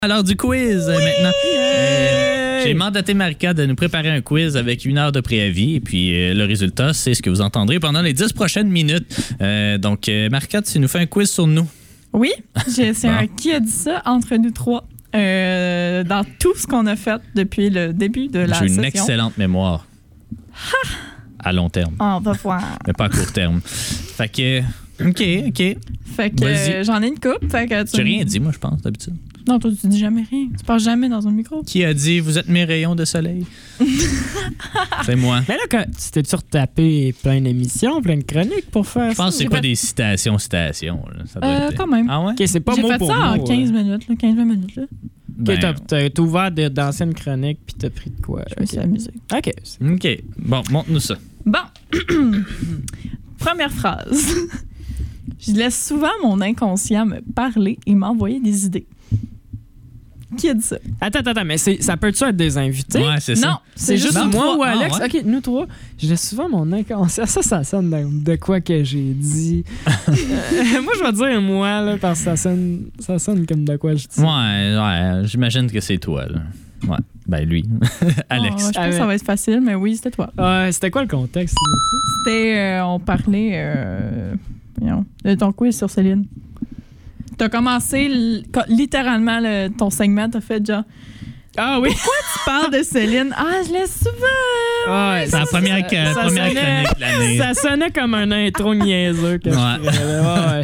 Alors du quiz maintenant. J'ai mandaté Marika de nous préparer un quiz avec 1 heure de préavis et puis le résultat, c'est ce que vous entendrez pendant les 10 prochaines minutes. Donc Marika, tu nous fais un quiz sur nous. Oui, c'est un qui a dit ça entre nous trois dans tout ce qu'on a fait depuis le début de la session. J'ai une excellente mémoire. À long terme. On va voir. Mais pas à court terme. Fait que OK. Fait que j'en ai une coupe. Fait que J'ai rien dit, moi, je pense, d'habitude. Non, toi, tu dis jamais rien. Tu parles jamais dans un micro. Qui a dit « Vous êtes mes rayons de soleil » C'est moi. Mais là, quand tu t'es-tu retapé plein d'émissions, plein de chroniques pour faire ça? Je pense que c'est pas des citations. Là. Ça doit être... Quand même. Ah ouais? OK, c'est pas J'ai mot fait pour ça mot, en 15 minutes, 15-20 minutes. Là. Ben, OK, t'as ouvert d'anciennes chroniques puis t'as pris de quoi? Je me suis amusée. OK. OK. Bon, montre-nous ça. Bon. Première phrase. Je laisse souvent mon inconscient me parler et m'envoyer des idées. Qui a dit ça? Attends, mais ça peut-tu être des invités? Ouais, c'est ça. Non, C'est juste nous moi trois. ou Alex? Ah, ouais? OK, nous trois. Je laisse souvent mon inconscient. Ça sonne de quoi que j'ai dit. Moi, je vais dire moi, là, parce que ça sonne comme de quoi je dis. Ouais, j'imagine que c'est toi, là. Ouais, ben lui. Alex. Je pense que ça va être facile, mais oui, c'était toi. C'était quoi le contexte? C'était, on parlait de ton quiz sur Céline. T'as commencé littéralement ton segment, t'as fait genre Ah oui! pourquoi tu parles de Céline? Ah, je laisse souvent! Ouais, C'est la première chronique de l'année. Ça sonnait comme un intro niaiseux que Ouais.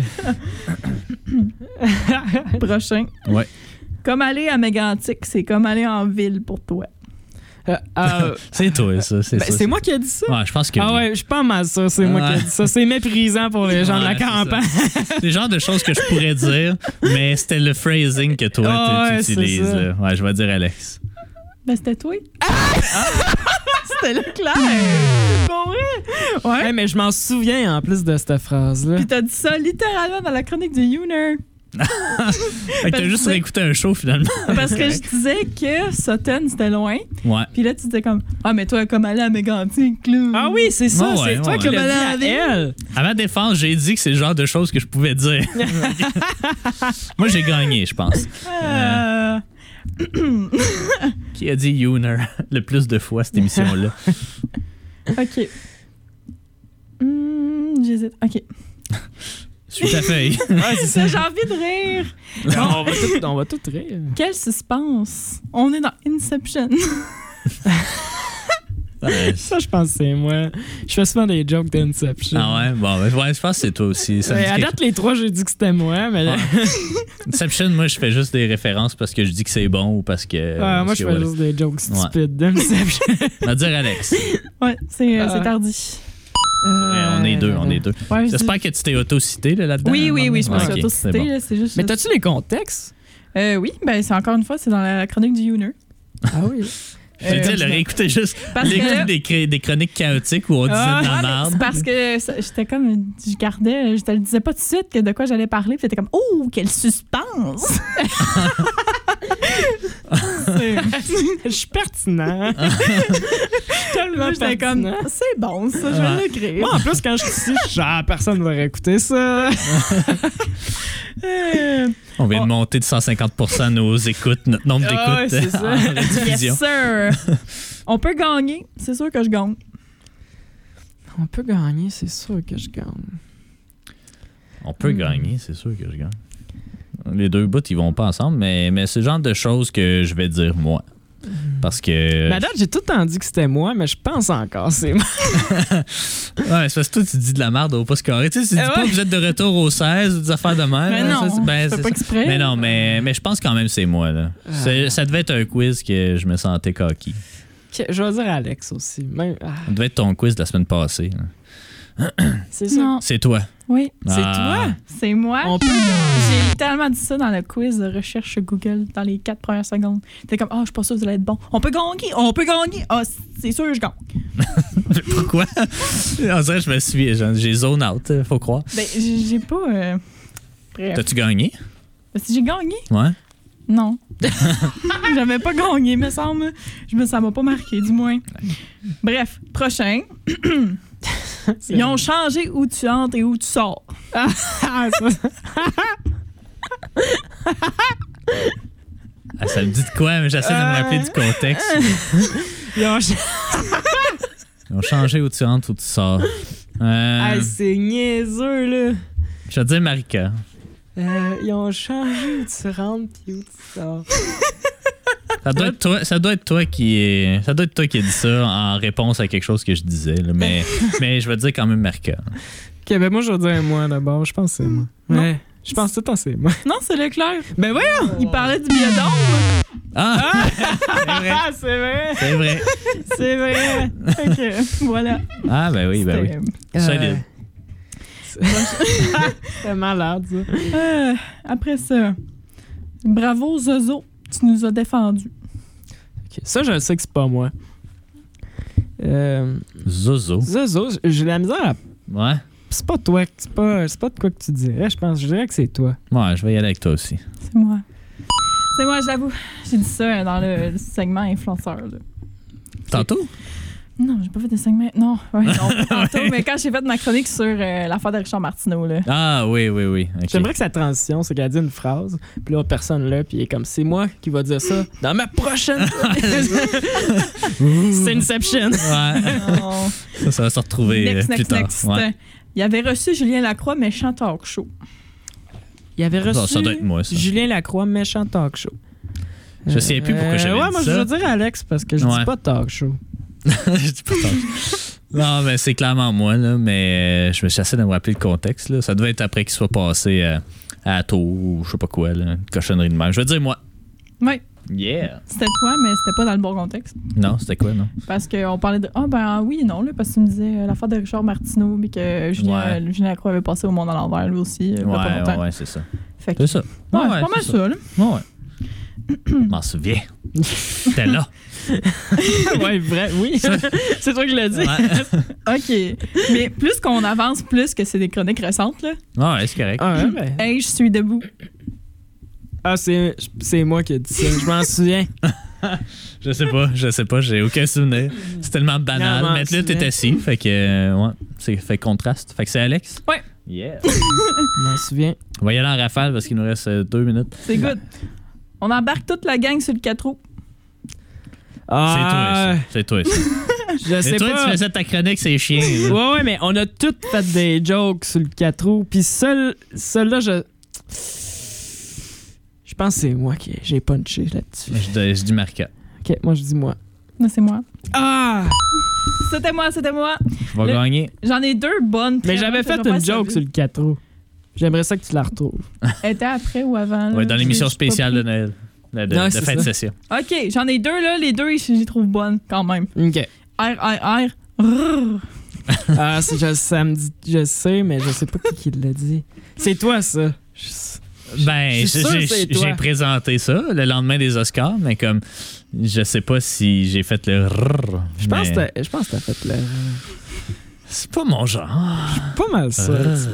Ouais. Prochain. Ouais. Comme aller à Mégantic, c'est comme aller en ville pour toi. C'est toi, ça. C'est moi qui ai dit ça? Ouais, je pense que Ah ouais, je suis pas mal sûr, c'est moi qui ai dit ça. C'est méprisant pour les gens de la campagne. C'est le genre de choses que je pourrais dire, mais c'était le phrasing que toi, tu utilises. Là. Ouais, je vais dire Alex. Ben, c'était toi. C'était Leclerc! Pour vrai? Ouais. Hey, mais je m'en souviens en plus de cette phrase-là. Puis t'as dit ça littéralement dans la chronique du Youner. Fait que t'as juste réécouté un show, finalement. Parce que je disais que Sutton, c'était loin. Ouais. Puis là, tu disais comme ah, mais toi, comme aller à Mégantic, là. Ah oui, c'est ça. Ouais, c'est toi ouais. qui l'as dit à elle. À ma défense, j'ai dit que c'est le genre de choses que je pouvais dire. Moi, j'ai gagné, je pense. Qui a dit Youner le plus de fois, cette émission-là? OK. J'hésite. OK. Suis ta feuille. Ouais, c'est ça. J'ai envie de rire. On va tout rire. Quel suspense. On est dans Inception. Ouais. Ça, je pense que c'est moi. Je fais souvent des jokes d'Inception. Ah ouais? Bon, ouais, je pense que c'est toi aussi. Ça me dit À quelque- date, les trois, j'ai dit que c'était moi, mais là, Ouais. Inception, moi, je fais juste des références parce que je dis que c'est bon ou parce que... moi, parce je que, fais ouais. juste des jokes stupides d'Inception. On va dire Alex. Ouais, c'est tardi. On est deux. Ouais, J'espère que tu t'es auto-cité là-dedans. Oui, je me suis Ok, auto-cité. c'est bon. Là, c'est juste Mais t'as-tu les contextes? oui, ben c'est encore une fois, c'est dans la chronique du Youner. Ah oui. Je te dis, elle aurait écouté juste Parce que- l'écoute des chroniques chaotiques où on disait de la merde. C'est parce que j'étais comme, je gardais, je te le disais pas tout de suite que de quoi j'allais parler, puis c'était comme, oh, quel suspense! Je suis pertinent. Tellement J'étais comme, pertinent. c'est bon, ça, je vais l'écrire. Moi, en plus, quand je suis ici, je suis genre, personne va réécouter ça. On vient de monter de 150% nos écoutes, notre nombre d'écoutes ouais, c'est ça. en rediffusion. Yes, sir! On peut gagner, c'est sûr que je gagne. On peut gagner, c'est sûr que je gagne. On peut gagner, c'est sûr que je gagne. Les deux bouts, ils vont pas ensemble, mais c'est le genre de choses que je vais dire moi. Parce que... Mais à date, j'ai tout le temps dit que c'était moi, mais je pense encore c'est moi. Ouais, c'est parce que toi, tu dis de la merde au poste carré. Tu sais, tu dis pas que vous êtes de retour au 16 ou des affaires de même. Mais là, non, ça, je fais c'est pas ça. exprès. Mais non, mais je pense quand même que c'est moi. Là. Ça devait être un quiz que je me sentais cocky. Je vais dire Alex aussi. Même, Ça devait être ton quiz de la semaine passée. Là. c'est ça. Non. C'est toi. Oui, C'est Ah. toi? c'est moi. On peut J'ai littéralement dit ça dans le quiz de recherche Google dans les 4 premières secondes. T'es comme, je suis pas sûr que vous allez être bon. On peut gagner. Ah, c'est sûr, je gagne. Pourquoi? On dirait que je me suis... J'ai zone out, faut croire. Ben, j'ai pas. Bref. T'as-tu gagné? Si j'ai gagné? Ouais. Non. J'avais pas gagné, me semble. Ça m'a pas marqué, du moins. Bref, prochain. Ils ont changé où tu entres et où tu sors. Ah, ça me dit de quoi, mais j'essaie de me rappeler du contexte. Ils ont, Ils ont changé où tu rentres, où tu sors. Hey, c'est niaiseux, là. Je vais te dire Marika. Ils ont changé où tu rentres puis où tu sors. Ça doit être toi qui a dit ça en réponse à quelque chose que je disais. Là, mais je vais te dire quand même Marika. Ok, ben moi, je vais dire moi d'abord. Je pense que c'est moi. Ouais. Je pense tout le temps c'est moi. Non, c'est Leclerc. Ben voyons! Il parlait du biodôme. Ah! C'est vrai. C'est vrai! C'est vrai. C'est vrai! OK, voilà. Ah, ben oui, ben oui. Solide. C'est malade, ça. Après ça, bravo Zozo, tu nous as défendus. Ok, ça, je sais que c'est pas moi. Zozo. Zozo, j'ai la misère à... Ouais. C'est pas toi, c'est pas de quoi que tu dirais, je pense. Je dirais que c'est toi. Ouais, je vais y aller avec toi aussi. C'est moi. C'est moi, j'avoue. J'ai dit ça dans le segment influenceur. Là. Tantôt? Non, j'ai pas fait de segment. Non, ouais, non, pas tantôt. Mais quand j'ai fait ma chronique sur l'affaire de Richard Martineau. Là. Ah, oui. Okay. J'aimerais que sa transition, c'est qu'elle dit une phrase, puis l'autre personne là, puis il est comme c'est moi qui va dire ça dans ma prochaine. C'est Inception. Ouais. Non. Ça va se retrouver plus tard. Ouais. Il avait reçu Julien Lacroix, méchant talk show. Il avait reçu Ça doit être moi, ça. Julien Lacroix, méchant talk show. Je sais plus pourquoi j'avais dit moi, ça. je veux dire Alex, parce que je dis pas talk show. Je dis pas talk show. Non, mais c'est clairement moi, là, mais je me suis essayé de me rappeler le contexte. Là. Ça devait être après qu'il soit passé à la tour ou je sais pas quoi, là, une cochonnerie de même. Je veux dire moi. Oui. Yeah. C'était toi, mais c'était pas dans le bon contexte. Non, c'était quoi, non? Parce qu'on parlait de. Ah, ben oui et non, là, parce que tu me disais l'affaire de Richard Martineau, puis que Julien Lacroix avait passé au monde à l'envers, lui aussi. Ouais, c'est ça. Fait que, c'est ça. Ouais, c'est pas mal ça, là. Ouais. Je m'en souviens. T'es là. Ouais, vrai, oui. C'est toi qui l'as dit. Ouais. OK. Mais plus qu'on avance, plus que c'est des chroniques récentes, là. Ouais, c'est correct. Ah, ouais, ben. Hey, je suis debout. Ah, c'est moi qui ai dit ça. Je m'en souviens. Je sais pas, j'ai aucun souvenir. C'est tellement banal. Non, Mais là, t'es assis, fait que, ouais, c'est fait contraste. Fait que c'est Alex? Ouais. Yeah. Je m'en souviens. On va y aller en rafale parce qu'il nous reste 2 minutes. C'est good. On embarque toute la gang sur le 4 roues. C'est toi, ça. Je sais toi, pas. tu faisais ta chronique, c'est chiant. Ouais, mais on a toutes fait des jokes sur le 4 roues. Puis celui-là, je pense que c'est moi qui j'ai punché là-dessus. Je dis Marca. Ok, moi je dis moi. Non, c'est moi. Ah! C'était moi. Je vais gagner. J'en ai 2 bonnes. Mais j'avais fait une joke sur le 4 roues. J'aimerais ça que tu la retrouves. Elle était après ou avant? Ouais, dans l'émission J'ai spéciale pas de Noël. De Non, fin de ça. session. OK, j'en ai 2, là. Les 2, je les trouve bonnes, quand même. Ok. R. Ah, ça me dit. Je sais, mais je sais pas qui l'a dit. C'est toi, ça. Ben, Je suis sûr que c'est toi. j'ai présenté ça le lendemain des Oscars, mais comme je sais pas si j'ai fait le rrr. Je pense que t'as fait le. C'est pas mon genre. Pas mal ça.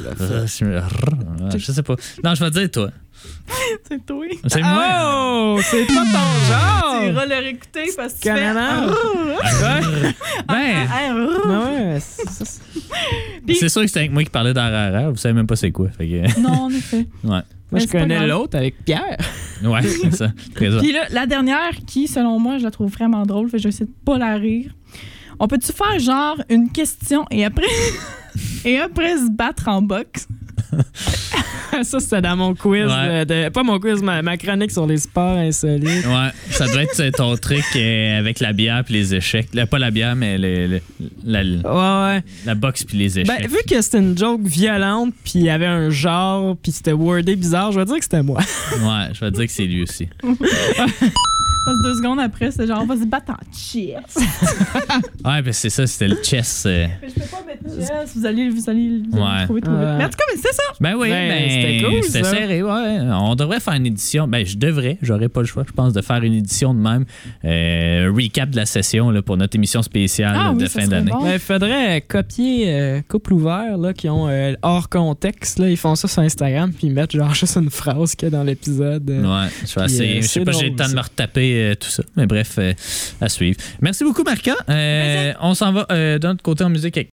Je sais pas. Non, je vais te dire toi. C'est toi. C'est moi. Oh! C'est pas ton Tu genre! iras le réécouter parce que tu fais... Canada. Ben, Ouais, c'est sûr que c'était avec moi qui parlais d'RRR. Vous savez même pas c'est quoi. Fait que... Non, en effet. Ouais. moi, je c'est pas connais grave. l'autre avec Pierre. Ouais, c'est ça. Présent. Puis là, la dernière, qui, selon moi, je la trouve vraiment drôle, fait que je vais essayer de pas la rire. On peut-tu faire genre une question et après se battre en boxe? Ça, c'était dans mon quiz. Ouais. Pas mon quiz, ma chronique sur les sports insolites. Ouais, ça doit être ton truc avec la bière puis les échecs. Pas la bière, mais Ouais. la boxe puis les échecs. Ben, vu que c'était une joke violente, puis il y avait un genre, puis c'était wordé bizarre, je vais dire que c'était moi. Ouais, je vais te dire que c'est lui aussi. Parce que 2 secondes après, c'est genre, on va se battre en chess. Ouais, ben c'est ça, c'était le chess. Mais je peux pas mettre chess, vous allez le trouver trop vite. Mais en tout cas, c'est ça. Ben oui, Ben, c'était cool, c'était ça. serré, ouais. On devrait faire une édition. Ben, j'aurais pas le choix, je pense, de faire une édition de même. Recap de la session là, pour notre émission spéciale de ça fin serait d'année. bon. Il faudrait copier Couple Ouvert, là, qui ont hors contexte. Là, ils font ça sur Instagram, puis ils mettent genre juste une phrase qu'il y a dans l'épisode. Ouais, je vais essayer. Je sais c'est pas, j'ai le drôle, temps de ça. me retaper tout ça. Mais bref, à suivre. Merci beaucoup, Marca. On s'en va de notre côté en musique avec